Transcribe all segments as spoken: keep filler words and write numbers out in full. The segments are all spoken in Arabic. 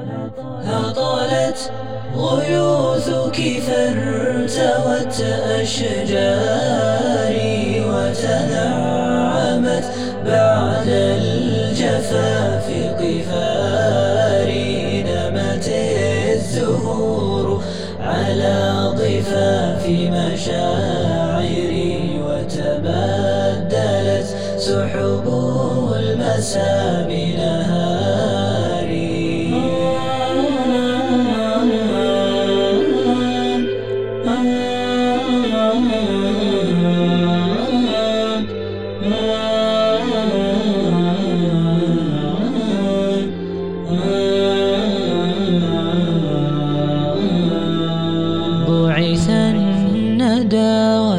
هطلت غيوثك فارتوت أشجاري وتنعمت بعد الجفاف قفاري. نمت الزهور على ضفاف مشاعري وتبدلت سحب المساء بنهاري. بعث الندى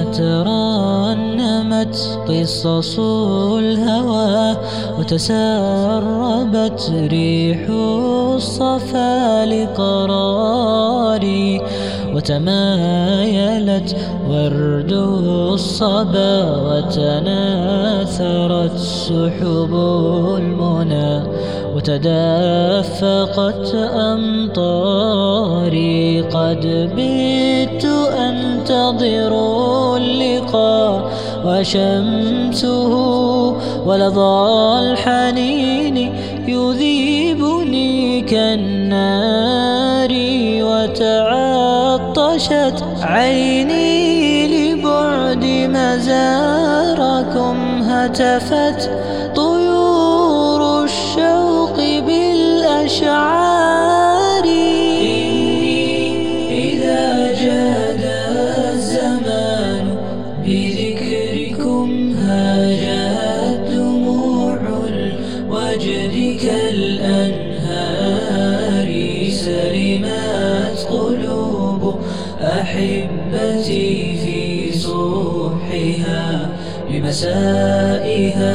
وترنمت قصص الهوى وتسربت ريح الصفا لقراري وتمايلت ورد الصبا وتناثرت سحب المنى وتدفقت أمطاري. قد بت أنتظر اللقاء وشمسه ولظى الحنين يذيبني كالنار. وتعطشت عيني لبعد مزاركم هتفت طيور الشوق بالأشعار. إذا جاد الزمان بذكركم هاجت دموع الوجد كالأنهار. سلمت قلوب أحبتي في صبحها بمسائها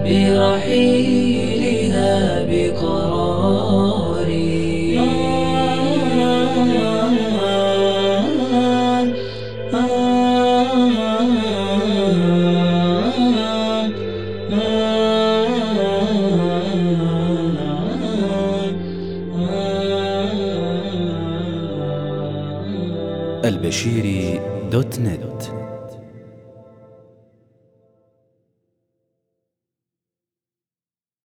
برحيلها بقراري. البشيري دوت نت.